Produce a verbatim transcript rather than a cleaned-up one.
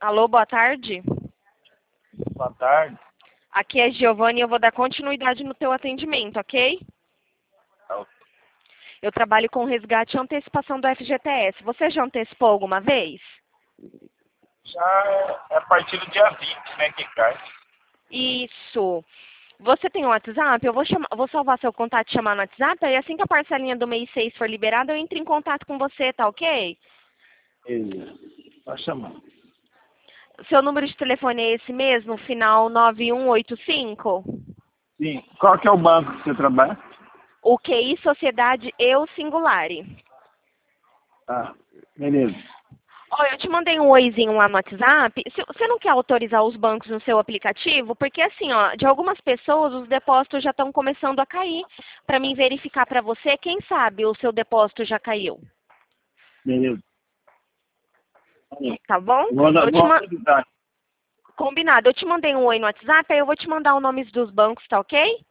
Alô, boa tarde. Boa tarde. Aqui é Giovanni e eu vou dar continuidade no teu atendimento, ok? Tá. Eu trabalho com resgate e antecipação do F G T S. Você já antecipou alguma vez? Já é, é a partir do dia vinte, né, que cai. Isso. Você tem um WhatsApp? Eu vou, chamar, vou salvar seu contato e chamar no WhatsApp, e assim que a parcelinha do mês seis for liberada, eu entro em contato com você, tá ok? Isso. Pode chamar. Seu número de telefone é esse mesmo, final nove um oito cinco? Sim. Qual que é o banco que você trabalha? O Q I Sociedade Eu Singulare. Tá. Beleza. Olha, eu te mandei um oizinho lá no WhatsApp. Se- Você não quer autorizar os bancos no seu aplicativo? Porque assim, ó, de algumas pessoas os depósitos já estão começando a cair. Para mim verificar para você, quem sabe o seu depósito já caiu. Beleza. Tá bom? Vou, dar- Eu te vou ma- autorizar. Combinado. Eu te mandei um oi no WhatsApp, aí eu vou te mandar os nomes dos bancos, tá ok?